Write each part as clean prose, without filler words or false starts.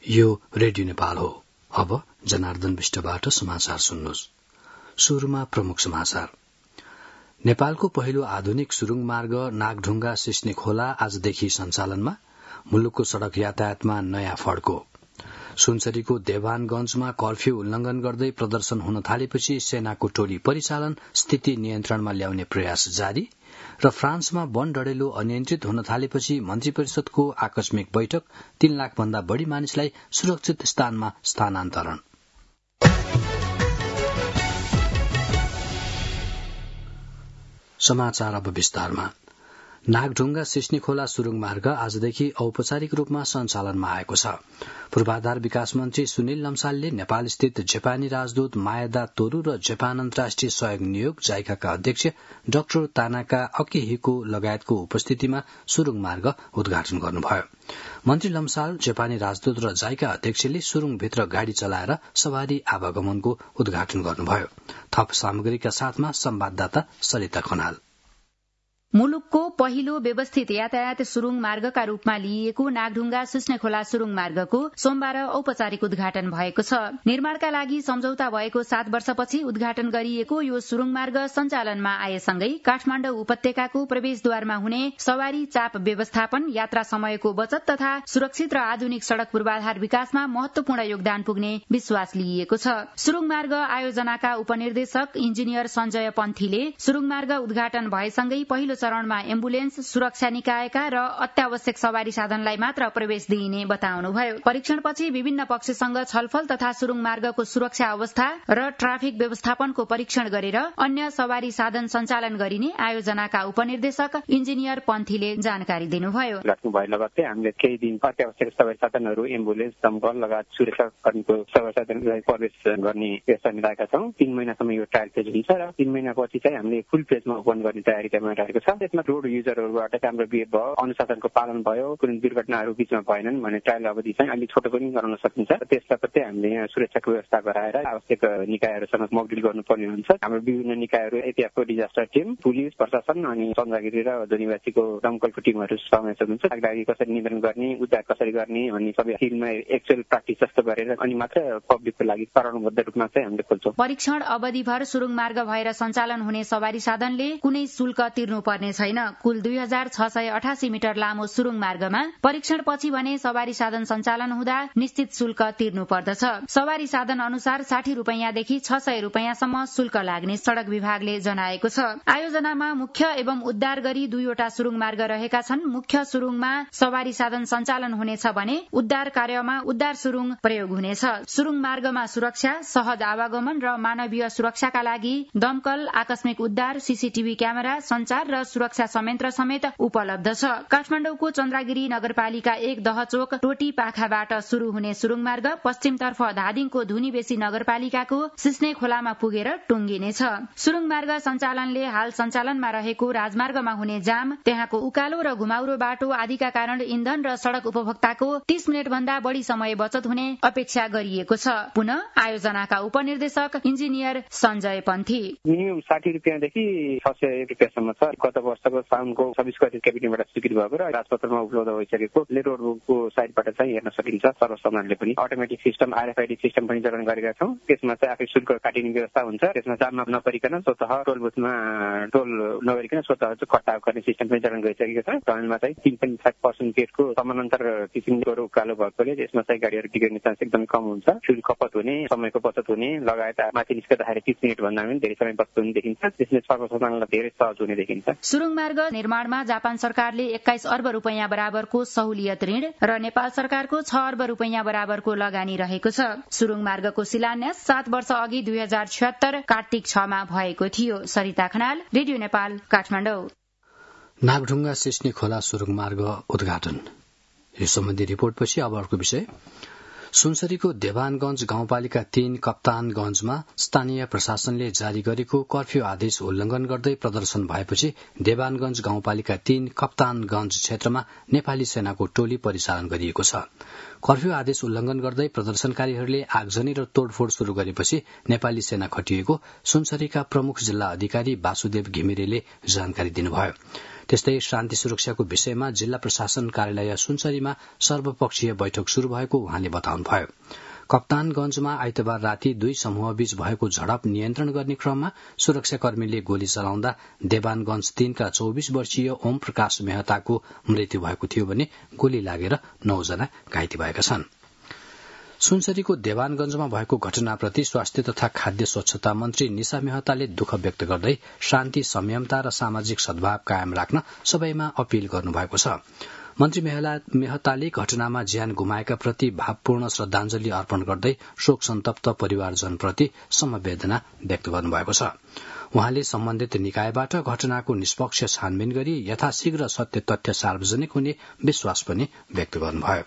यो रेडियो नेपाल हो। अब जनार्दन विष्टबाट समाचार सुन्नुहोस्। सुरुमा प्रमुख समाचार। नेपालको पहिलो आधुनिक सुरुङ मार्ग नागढुङ्गा सिस्ने खोला आजदेखि सञ्चालनमा, मुलुकको सड़क यातायातमा नयाँ फड्को। सुनसरीको देवानगंजमा कर्फ्यू उल्लंघन गर्दै प्रदर्शन हुन थालेपछि सेनाको टोली परिचालन, स्थिति नियन्त्रणमा ल्याउने प्रयास जारी। र फ्रान्समा वन डढेलो अनियन्त्रित हुन थालेपछि मन्त्री परिषदको आकस्मिक बैठक, 3 लाख भन्दा बढ़ी मानिसलाई सुरक्षित स्थानमा स्थानान्तरण। समाचार अब विस्तारमा। नागढुङ्गा सिस्ने खोला सुरुङ मार्ग आजदेखि औपचारिक रूपमा सञ्चालनमा आएको छ। पूर्वाधार विकास मन्त्री सुनिल लम्सालले नेपाल स्थित जापानी राजदूत मायादा तोरू र जापान अन्तर्राष्ट्रिय सहयोग नियोग जाइकाका अध्यक्ष डाक्टर तानाका अकिहिको लगायतको उपस्थितिमा सुरुङ मार्ग उद्घाटन गर्नुभयो। मन्त्री लम्साल, जापानी राजदूत र जाइका अध्यक्षले सुरुङभित्र गाड़ी चलाएर सवारी आवागमनको उद्घाटन गर्नुभयो। थप सामग्रीका साथमा संवाददाता सरिता खनाल। मुलुकको पहिलो व्यवस्थित यातायात सुरुङ मार्गका रूपमा लिइएको नागढुङ्गा सिस्ने खोला सुरुङ मार्गको सोमबार औपचारिक उद्घाटन भएको छ। निर्माणका लागि सम्झौता भएको 7 वर्षपछि उद्घाटन गरिएको यो सुरुङ मार्ग सञ्चालनमा आएसँगै काठमाडौँ उपत्यकाको प्रवेशद्वारमा हुने सवारी चाप व्यवस्थापन, यात्रा समयको बचत तथा सुरक्षित र आधुनिक सड़क पूर्वाधार विकासमा महत्वपूर्ण योगदान पुग्ने विश्वास लिइएको छ। सुरुङ मार्ग आयोजनाका उपनिर्देशक इन्जिनियर सञ्जय पन्थीले सुरुङ मार्ग उद्घाटन भएसँगै पहिलो चरणमा एम्बुलेन्स, सुरक्षा निकायका र अत्यावश्यक सवारी साधनलाई मात्र प्रवेश दिइने बताउनुभयो। परीक्षणपछि विभिन्न पक्षसँग छलफल तथा सुरुङ मार्गको सुरक्षा अवस्था र ट्राफिक व्यवस्थापनको परीक्षण गरेर अन्य सवारी साधन सञ्चालन गरिने आयोजनाका उपनिर्देशक इन्जिनियर पन्थीले जानकारी दिनुभयो। लगत्तै हामीले केही दिन अत्यावश्यक सवारी साधनहरू, एम्बुलेन्स, दमकल लगायत सुरक्षाकर्मीको सवारी साधनलाई प्रवेश गर्ने व्यवस्था मिलाएका छौं। 3 महिनासम्म यो ट्रायल फेज हुन्छ र 3 महिनापछि चाहिँ हामीले फुल फेजमा ओपन गर्ने तयारी रहेको छ। त्यसमा रोड युजरहरूबाट राम्रो बिहेभ भयो, अनुशासनको पालन भयो, कुनै दुर्घटनाहरू बीचमा भएनन् भने ट्रायल अवधि चाहिँ अलि छोटो पनि गराउन सकिन्छ। त्यसपछि हामीले यहाँ सुरक्षाको व्यवस्था गराएर आवश्यक निकायहरूसँग मोकड्रिल गर्नुपर्ने हुन्छ। हाम्रो विभिन्न निकायहरू, एटिएफको डिजास्टर टिम, पुलिस, प्रशासन अनि चन्द्रगिरी र धनीवासीको दमकलको टिमहरू समावेश हुन्छ। आगलागी कसरी नियन्त्रण गर्ने, उद्धार कसरी गर्ने अनि सबै फिल्डमा एक्चुअल प्र्याक्टिस जस्तो गरेर अनि मात्र पब्लिकको लागि कारणबद्ध रूपमा चाहिँ हामीले खोल्छौं। परीक्षण अवधिभर सुरुङ मार्ग भएर सञ्चालन हुने सवारी साधनले कुनै शुल्क तिर्नुपर्ने छैन। कुल 2688 मिटर लामो सुरुङ मार्गमा परीक्षणपछि भने सवारी साधन सञ्चालन हुँदा निश्चित शुल्क तिर्नु पर्दछ। सवारी साधन अनुसार 60 रुपैयाँदेखि 600 रुपैयाँसम्म शुल्क लाग्ने सड़क विभागले जनाएको छ। आयोजनामा मुख्य एवं उद्धार गरी 2 वटा सुरुङ मार्ग रहेका छन्। मुख्य सुरुङमा सवारी साधन सञ्चालन हुनेछ भने उद्धार कार्यमा उद्धार सुरुङ प्रयोग हुनेछ। सुरुङ मार्गमा सुरक्षा, सहज आवागमन र मानवीय सुरक्षाका लागि दमकल, आकस्मिक उद्धार, सीसीटीभी क्यामेरा, संचार र सुरक्षा संयन्त्र समेत उपलब्ध छ। काठमाडौँको चन्द्रगिरी नगरपालिका 1 दहचोक टोटी पाखाबाट शुरू हुने सुरुङ मार्ग पश्चिमतर्फ धादिङको धुनीबेसी नगरपालिकाको सिस्ने खोलामा पुगेर टुंगिनेछ। सुरुङ मार्ग सञ्चालनले हाल सञ्चालनमा रहेको राजमार्गमा हुने जाम, त्यहाँको उकालो र घुमाउरो बाटो आदिका कारण इन्धन र सड़क उपभोक्ताको 30 मिनट भन्दा बढ़ी समय बचत हुने अपेक्षा गरिएको छ। पुनः आयोजनाका उपनिर्देशक इन्जिनियर सञ्जय पन्थी, मिनिमम 60 रुपैयाँदेखि 600 रुपैयाँसम्म छ। गत वर्षको साउनको 26 गते क्याबिनेटबाट स्वीकृति भएको र राजपत्रमा उपलब्ध भइसकेको रोडको साइडबाट चाहिँ हेर्न सकिन्छ। सर्वसाधारणले पनि अटोमेटिक सिस्टम, आरएफआइडी सिस्टम पनि चलन गरेका छौं। त्यसमा चाहिँ आफै शुल्क काटिने व्यवस्था हुन्छ। त्यसमा जाममा नपरिकन स्वतः टोल बुथमा टोल नगरिकन स्वतः कटाव गर्ने सिस्टम पनि चलन गरिसकेको छ। टर्नमा चाहिँ 3.5% गेटको समानान्तर किसिमको उकालो भएकोले त्यसमा चाहिँ गाडीहरू टिक्ने चान्स एकदम कम हुन्छ। फ्युल खपत हुने, समयको बचत हुने लगायत माथि निस्कँदाखेरि 30 मिनट भन्दा पनि धेरै समय बचत हुने देखिन्छ। त्यसले सर्वसाधारणलाई धेरै सहज हुने देखिन्छ। सुरुङ मार्ग निर्माणमा जापान सरकारले 21 अर्ब रुपैयाँ बराबरको सहुलियत ऋण र नेपाल सरकारको 6 अर्ब रुपैयाँ बराबरको लगानी रहेको छ। सुरुङ मार्गको शिलान्यास 7 वर्ष अघि 2076 कार्तिक 6 मा भएको थियो। सरिता खनाल, रेडियो नेपाल, काठमाडौँ। नागढुङ्गा सिस्ने खोला सुरुङ मार्ग उद्घाटन। यो सम्बन्धी रिपोर्टपछि अब अर्को विषय। सुनसरीको देवानगंज गाउँपालिका 3 कप्तानगंजमा स्थानीय प्रशासनले जारी गरेको कर्फ्यू आदेश उल्लंघन गर्दै प्रदर्शन भएपछि देवानगंज गाउँपालिका 3 कप्तानगंज क्षेत्रमा नेपाली सेनाको टोली परिचालन गरिएको छ। कर्फ्यू आदेश उल्लंघन गर्दै प्रदर्शनकारीहरूले आगजनी र तोडफोड़ शुरू गरेपछि नेपाली सेना खटिएको सुनसरीका प्रमुख जिल्ला अधिकारी वासुदेव घिमिरेले जानकारी दिनुभयो। त्यस्तै शान्ति सुरक्षाको विषयमा जिल्ला प्रशासन कार्यालय सुनसरीमा सर्वपक्षीय बैठक शुरू भएको उहाँले बताउनुभयो। कप्तानगंजमा आइतबार राति 2 समूहबीच भएको झडप नियन्त्रण गर्ने क्रममा सुरक्षाकर्मीले गोली चलाउँदा देवानगंज 3 का 24 वर्षीय ओम प्रकाश मेहताको मृत्यु भएको थियो भने गोली लागेर 9 जना घाइते भएका छन्। सुनसरीको देवानगंजमा भएको घटनाप्रति स्वास्थ्य तथा खाद्य स्वच्छता मन्त्री निशा मेहताले दुःख व्यक्त गर्दै शान्ति संयमता र सामाजिक सद्भाव कायम राख्न सबैमा अपील गर्नुभएको छ। मन्त्री मेहताले घटनामा ज्यान गुमाएका प्रति भावपूर्ण श्रद्धाञ्जली अर्पण गर्दै शोक सन्तप्त परिवारजनप्रति समवेदना व्यक्त गर्नुभएको छ। उहाँले सम्बन्धित निकायबाट घटनाको निष्पक्ष छानबिन गरी यथाशीघ्र सत्य तथ्य सार्वजनिक हुने विश्वास पनि व्यक्त गर्नुभयो।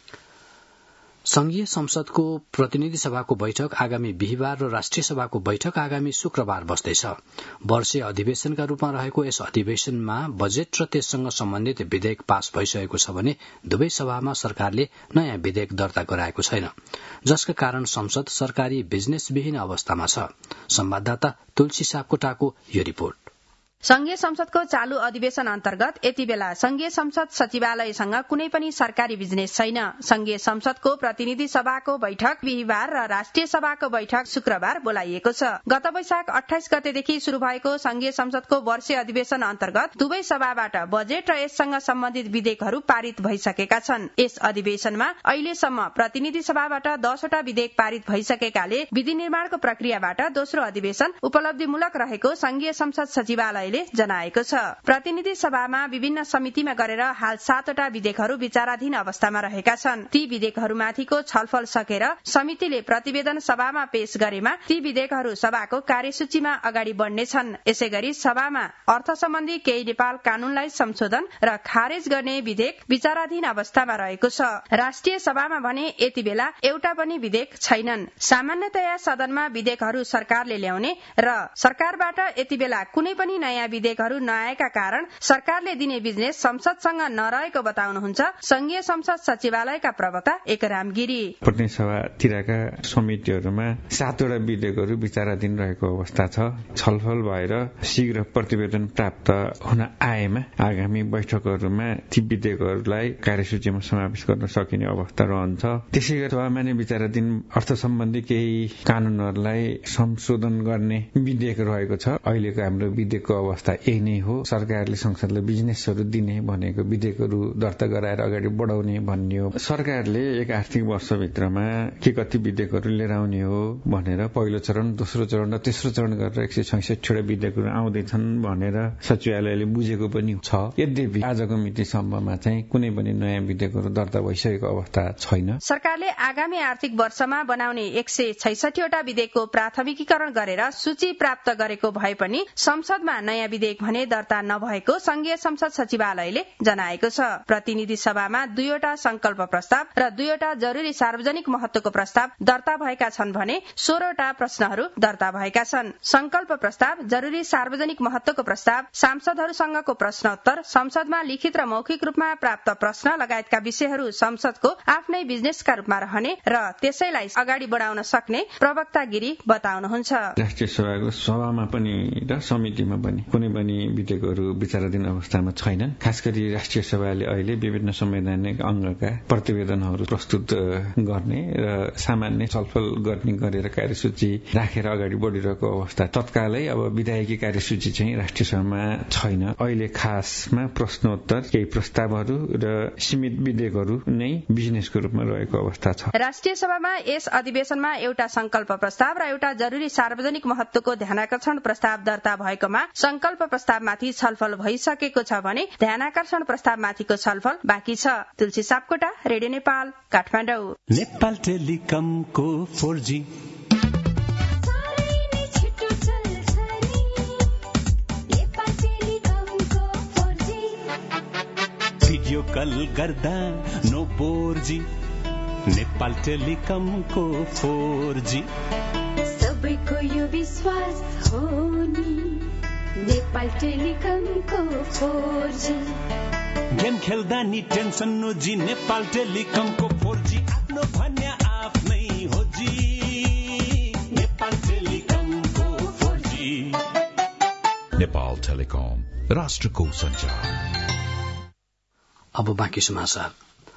संघीय संसदको प्रतिनिधि सभाको बैठक आगामी बिहिबार र राष्ट्रिय सभाको बैठक आगामी शुक्रबार बस्दैछ। वर्षीय अधिवेशनका रूपमा रहेको यस अधिवेशनमा बजेट र त्यससँग सम्बन्धित विधेयक पास भइसकेको छ भने दुवै सभामा सरकारले नयाँ विधेयक दर्ता गराएको छैन, जसका कारण संसद सरकारी बिजनेसविहीन अवस्थामा छ। संवाददाता तुलसी सापकोटाको यो रिपोर्ट। संघीय संसदको चालू अधिवेशन अन्तर्गत यति बेला संघीय संसद सचिवालयसँग कुनै पनि सरकारी बिजनेस छैन। संघीय संसदको प्रतिनिधि सभाको बैठक बिहिबार र राष्ट्रिय सभाको बैठक शुक्रबार बोलाइएको छ। गत वैशाख 28 गतेदेखि शुरू भएको संघीय संसदको वर्षीय अधिवेशन अन्तर्गत दुवै सभाबाट बजेट र यससँग सम्बन्धित विधेयकहरू पारित भइसकेका छन्। यस अधिवेशनमा अहिलेसम्म प्रतिनिधि सभाबाट 10 वटा विधेयक पारित भइसकेकाले विधि निर्माणको प्रक्रियाबाट दोस्रो अधिवेशन उपलब्धिमूलक रहेको संघीय संसद सचिवालय जनाएको छ। प्रतिनिधि सभामा विभिन्न समितिमा गरेर हाल 7 वटा विधेयकहरू विचाराधीन अवस्थामा रहेका छन्। ती विधेयकहरूमाथिको छलफल सकेर समितिले प्रतिवेदन सभामा पेश गरेमा ती विधेयकहरू सभाको कार्यसूचीमा अगाडि बढ्नेछन्। यसैगरी सभामा अर्थ सम्बन्धी केही नेपाल कानूनलाई संशोधन र खारेज गर्ने विधेयक विचाराधीन अवस्थामा रहेको छ। राष्ट्रिय सभामा भने यति बेला एउटा पनि विधेयक छैनन्। सामान्यतया सदनमा विधेयकहरू सरकारले ल्याउने र सरकारबाट यति बेला कुनै पनि नयाँ विधेयकहरू नआएका कारण सरकारले दिने बिजनेस संसदसँग नरहेको बताउनुहुन्छ संघीय संसद सचिवालयका प्रवक्ता एकराम गिरी। प्रतिनिधि सभातिरका समितिहरूमा 7 वटा विधेयकहरू विचाराधीन रहेको अवस्था छ। छलफल भएर शीघ्र प्रतिवेदन प्राप्त हुन आएमा आगामी बैठकहरूमा ती विधेयकहरूलाई कार्यसूचीमा समावेश गर्न सकिने अवस्था रहन्छ। त्यसैगरी सभामा नै विचाराधीन अर्थ सम्बन्धी केही कानूनहरूलाई संशोधन गर्ने विधेयक रहेको छ। अहिलेको हाम्रो विधेयकको अवस्था यही नै हो। सरकारले संसदलाई बिजनेसहरू दिने भनेको विधेयकहरू दर्ता गराएर अगाडि बढाउने भन्ने हो। सरकारले एक आर्थिक वर्षभित्रमा के कति विधेयकहरू लिएर आउने हो भनेर पहिलो चरण, दोस्रो चरण र तेस्रो चरण गरेर 166 वटा विधेयकहरू आउँदैछन् भनेर सचिवालयले बुझेको पनि छ। यद्यपि आजको मितिसम्ममा चाहिँ कुनै पनि नयाँ विधेयकहरू दर्ता भइसकेको अवस्था छैन। सरकारले आगामी आर्थिक वर्षमा बनाउने 166 वटा विधेयकको प्राथमिकीकरण गरेर सूची प्राप्त गरेको भए पनि संसदमा नयाँ विधेयक भने दर्ता नभएको संघीय संसद सचिवालयले जनाएको छ। प्रतिनिधि सभामा 2 वटा संकल्प प्रस्ताव र 2 वटा जरुरी सार्वजनिक महत्वको प्रस्ताव दर्ता भएका छन् भने 16 वटा प्रश्नहरू दर्ता भएका छन्। संकल्प प्रस्ताव, जरुरी सार्वजनिक महत्वको प्रस्ताव, सांसदहरूसँगको प्रश्नोत्तर, संसदमा लिखित र मौखिक रूपमा प्राप्त प्रश्न लगायतका विषयहरू संसदको आफ्नै बिजनेसका रूपमा रहने र त्यसैलाई अगाडि बढाउन सक्ने प्रवक्ता गिरी बताउनुहुन्छ। राष्ट्रिय सभाको सभामा पनि र समितिमा पनि कुनै पनि विधेयकहरू विचाराधीन अवस्थामा छैनन्। खास गरी राष्ट्रिय सभाले अहिले विभिन्न संवैधानिक अंगका प्रतिवेदनहरू प्रस्तुत गर्ने र सामान्य छलफल गर्ने गरेर कार्यसूची राखेर अगाडि बढिरहेको अवस्था। तत्कालै अब विधायकी कार्यसूची चाहिँ राष्ट्रिय सभामा छैन। अहिले खासमा प्रश्नोत्तर, केही प्रस्तावहरू र सीमित विधेयकहरू नै बिजनेसको रूपमा रहेको अवस्था छ। राष्ट्रिय सभामा यस अधिवेशनमा एउटा संकल्प प्रस्ताव र एउटा जरुरी सार्वजनिक महत्वको ध्यानाकर्षण प्रस्ताव दर्ता भएकोमा संकल्प प्रस्तावमाथि छलफल भइसकेको छ भने ध्यानाकर्षण प्रस्तावमाथिको छलफल बाँकी छ। तुलसी सापकोटा, रेडियो नेपाल, काठमाडौँ। नेपाल टेलिकमको 4G भिडियो कल गर्दा नो बोर्जी। नेपाल टेलिकमको 4G सबैको यो विश्वास हो नि। नेपाल टेलिकमको 4G गेम खेल्दा नि टेन्सन नोजी। नेपाल टेलिकमको 4G आफ्नो भन्या आफ्नै हो जी। नेपाल टेलिकमको 4G। Nepal Telecom, राष्ट्रको संचार। अब बाँकी समाचार।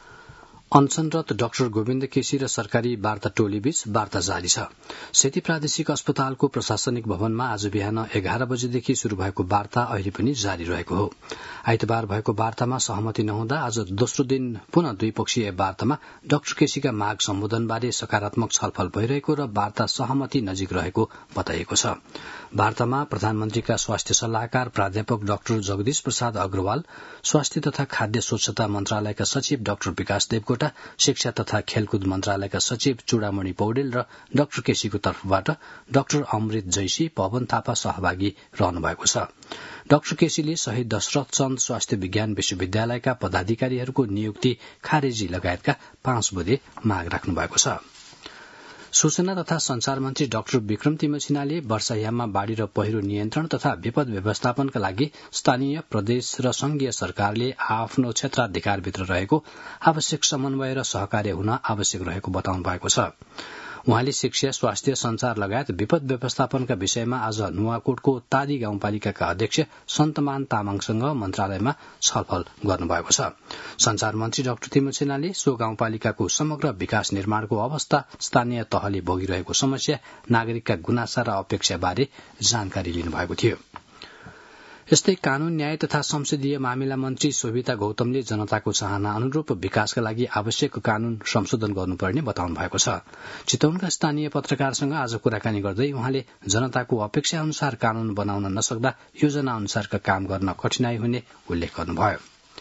अनशनरत डाक्टर गोविन्द केसी र सरकारी वार्ता टोलीबीच वार्ता जारी छ। सेती प्रादेशिक अस्पतालको प्रशासनिक भवनमा आज बिहान 11 बजेदेखि शुरू भएको वार्ता अहिले पनि जारी रहेको हो। आइतबार भएको वार्तामा सहमति नहुँदा आज दोस्रो दिन पुनः द्विपक्षीय वार्तामा डाक्टर केसीका माग सम्बोधनबारे सकारात्मक छलफल भइरहेको र वार्ता सहमति नजिक रहेको बताइएको छ। वार्तामा प्रधानमन्त्रीका स्वास्थ्य सल्लाहकार प्राध्यापक डाक्टर जगदीश प्रसाद अग्रवाल, स्वास्थ्य तथा खाद्य स्वच्छता मन्त्रालयका सचिव डाक्टर विकास देवकोटा, शिक्षा तथा खेलकुद मन्त्रालयका सचिव चूडामणि पौडेल र डाक्टर केसीको तर्फबाट डाक्टर अमृत जैसी, पवन थापा सहभागी रहनु भएको छ। डाक्टर केसीले शहीद दशरथ चन्द स्वास्थ्य विज्ञान विश्वविद्यालयका पदाधिकारीहरूको नियुक्ति खारेजी लगायतका 5 बुँदे माग राख्नु भएको छ। सूचना तथा संचार मन्त्री डाक्टर विक्रम तिमसिनाले वर्षायाममा बाढ़ी र पहिरो नियन्त्रण तथा विपद व्यवस्थापनका लागि स्थानीय, प्रदेश र संघीय सरकारले आफ्नो क्षेत्राधिकारभित्र रहेको आवश्यक समन्वय र सहकार्य हुन आवश्यक रहेको बताउनु भएको छ। उहाँले शिक्षा, स्वास्थ्य, संचार लगायत विपद व्यवस्थापनका विषयमा आज नुवाकोटको तादी गाउँपालिकाका अध्यक्ष सन्तमान तामाङसँग मन्त्रालयमा छलफल गर्नुभएको छ। संचार मन्त्री डाक्टर तिमसेनाले सो गाउँपालिकाको समग्र विकास निर्माणको अवस्था, स्थानीय तहले भोगिरहेको समस्या, नागरिकका गुनासा र अपेक्षाबारे जानकारी लिनुभएको थियो। यस्तै कानून, न्याय तथा संसदीय मामिला मन्त्री शोभिता गौतमले जनताको चाहना अनुरूप विकासका लागि आवश्यक कानून संशोधन गर्नुपर्ने बताउनु भएको छ। चितवनका स्थानीय पत्रकारसँग आज कुराकानी गर्दै उहाँले जनताको अपेक्षा अनुसार कानून बनाउन नसक्दा योजना अनुसारका काम गर्न कठिनाई हुने उल्लेख गर्नुभयो।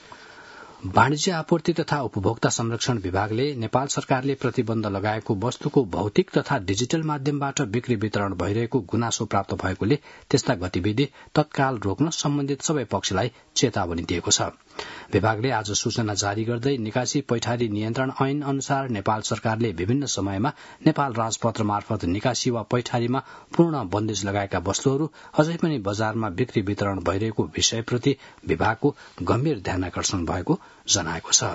वाणिज्य आपूर्ति तथा उपभोक्ता संरक्षण विभागले नेपाल सरकारले प्रतिबन्ध लगाएको वस्तुको भौतिक तथा डिजिटल माध्यमबाट बिक्री वितरण भइरहेको गुनासो प्राप्त भएकोले त्यस्ता गतिविधि तत्काल रोक्न सम्बन्धित सबै पक्षलाई चेतावनी दिएको छ। विभागले आज सूचना जारी गर्दै निकासी पैठारी नियन्त्रण ऐन अनुसार नेपाल सरकारले विभिन्न समयमा नेपाल राजपत्र मार्फत निकासी वा पैठारीमा पूर्ण बन्देज लगाएका वस्तुहरू अझै पनि बजारमा बिक्री वितरण भइरहेको विषयप्रति विभागको गम्भीर ध्यानाकर्षण भएको जनाएको छ।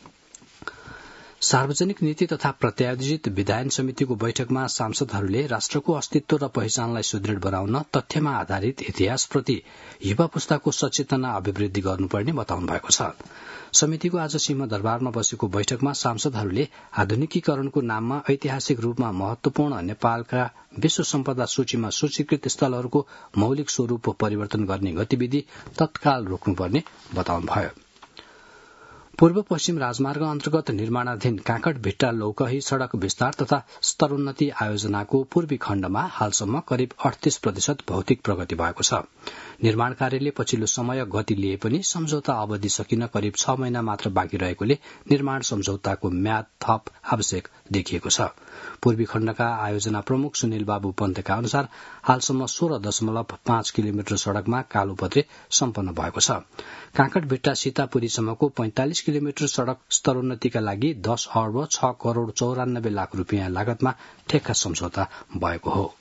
सार्वजनिक नीति तथा प्रत्यायोजित विधायन समितिको बैठकमा सांसदहरूले राष्ट्रको अस्तित्व र पहिचानलाई सुदृढ़ बनाउन तथ्यमा आधारित इतिहासप्रति युवा पुस्ताको सचेतना अभिवृद्धि गर्नुपर्ने बताउनु भएको छ। समितिको आज सिंहदरबारमा बसेको बैठकमा सांसदहरूले आधुनिकीकरणको नाममा ऐतिहासिक रूपमा महत्वपूर्ण नेपालका विश्व सम्पदा सूचीमा सूचीकृत स्थलहरूको मौलिक स्वरूप परिवर्तन गर्ने गतिविधि तत्काल रोक्नुपर्ने बताउनुभयो। पूर्व पश्चिम राजमार्ग अन्तर्गत निर्माणाधीन काँकड भिट्टा लौकही सड़क विस्तार तथा स्तरोन्नति आयोजनाको पूर्वी खण्डमा हालसम्म करिब 38% भौतिक प्रगति भएको छ। निर्माण कार्यले पछिल्लो समय गति लिए पनि सम्झौता अवधि सकिन करिब 6 महिना मात्र बाँकी रहेकोले निर्माण सम्झौताको म्याद थप आवश्यक देखिएको छ। पूर्वी खण्डका आयोजना प्रमुख सुनिल बाबु पन्तका अनुसार हालसम्म 16.5 किलोमिटर सड़कमा कालोपत्रे सम्पन्न भएको छ। काँकड भिट्टा सीतापुरीसम्मको 45 किलोमिटर सड़क स्तरोन्नतिका लागि 10 अर्ब 6 करोड़ 94 लाख रुपियाँ लागतमा ठेक्का सम्झौता भएको हो।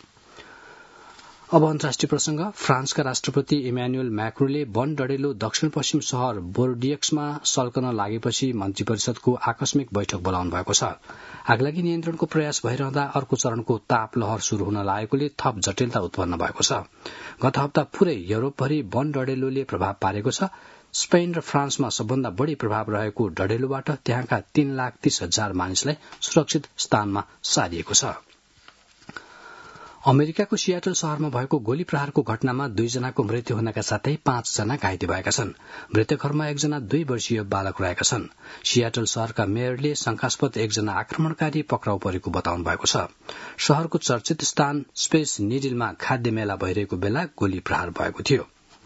अब अन्तर्राष्ट्रिय प्रसंग। फ्रान्सका राष्ट्रपति इमानुएल मैक्रोले वन डढेलो दक्षिण पश्चिम शहर बोर्डियक्समा सल्कन लागेपछि मन्त्री परिषदको आकस्मिक बैठक बोलाउनु भएको छ। आगलागी नियन्त्रणको प्रयास भइरहँदा अर्को चरणको ताप लहर शुरू हुन लागेकोले थप जटिलता उत्पन्न भएको छ। गत हप्ता पूरै युरोपभरि वन डढेलोले प्रभाव पारेको छ। स्पेन र फ्रान्समा सबभन्दा बढ़ी प्रभाव रहेको डढेलोबाट त्यहाँका 3,30,000 मानिसलाई सुरक्षित स्थानमा सारिएको छ। अमेरिकाको सियाटल शहरमा भएको गोली प्रहारको घटनामा 2 जनाको मृत्यु हुनका साथै 5 जना घाइते भएका छन्। मृतकहरूमा 1 जना 2 वर्षीय बालक रहेका छन्। सियाटल शहरका मेयरले शंकास्पद 1 जना आक्रमणकारी पक्राउ परेको बताउनु भएको छ। शहरको चर्चित स्थान स्पेस निडिलमा खाद्य मेला भइरहेको बेला गोली प्रहार भएको थियो।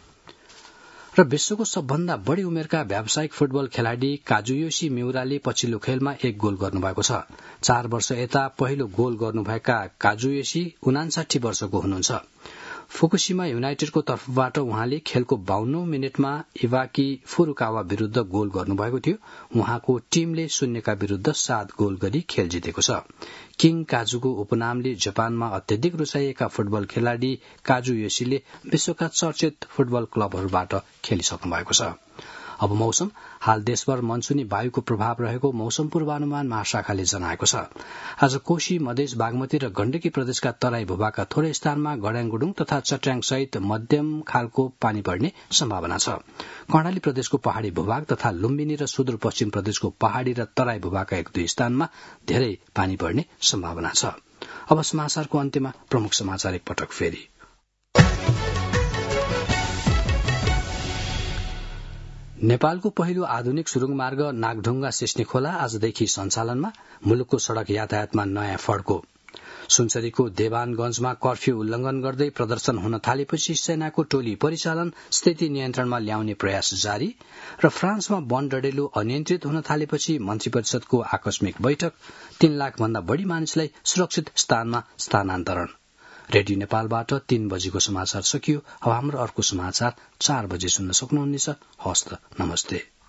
र विश्वको सबभन्दा बढ़ी उमेरका व्यावसायिक फुटबल खेलाड़ी काजुयोशी मिउराले पछिल्लो खेलमा 1 गोल गर्नुभएको छ। 4 वर्ष यता पहिलो गोल गर्नुभएका काजुयोशी 59 वर्षको हुनुहुन्छ। फुकुशिमा युनाइटेडको तर्फबाट उहाँले खेलको 52 मिनटमा इवाकी फुरुकावा विरूद्ध गोल गर्नुभएको थियो। उहाँको टीमले 0 विरूद्ध 7 गोल गरी खेल जितेको छ। किङ काजुको उपनामले जापानमा अत्यधिक रुचाइएका फुटबल खेलाड़ी काजुयोशीले विश्वका चर्चित फुटबल क्लबहरूबाट खेलिसक्नु भएको छ। अब मौसम। हाल देशभर मनसुनी वायुको प्रभाव रहेको मौसम पूर्वानुमान महाशाखाले जनाएको छ। आज कोशी, मधेस, बागमती र गण्डकी प्रदेशका तराई भूभागका थोरै स्थानमा गड्याङगुडुङ तथा चट्याङ सहित मध्यम खालको पानी पर्ने सम्भावना छ। कर्णाली प्रदेशको पहाड़ी भूभाग तथा लुम्बिनी र सुदूरपश्चिम प्रदेशको पहाड़ी र तराई भूभागका 1-2 स्थानमा धेरै पानी पर्ने सम्भावना छ। अब समाचारको अन्त्यमा प्रमुख समाचार एकपटक फेरि। नेपालको पहिलो आधुनिक सुरुङ मार्ग नागढुङ्गा सिस्ने खोला आजदेखि सञ्चालनमा, मुलुकको सड़क यातायातमा नयाँ फड्को। सुनसरीको देवानगंजमा कर्फ्यू उल्लंघन गर्दै प्रदर्शन हुन थालेपछि सेनाको टोली परिचालन, स्थिति नियन्त्रणमा ल्याउने प्रयास जारी। र फ्रान्समा वन डढेलो अनियन्त्रित हुन थालेपछि मन्त्री परिषदको आकस्मिक बैठक, 3 लाख भन्दा बढ़ी मानिसलाई सुरक्षित स्थानमा स्थानान्तरण। रेडियो नेपालबाट 3 बजेको समाचार सकियो। अब हाम्रो अर्को समाचार 4 बजे सुन्न सक्नुहुनेछ। हस्त नमस्ते।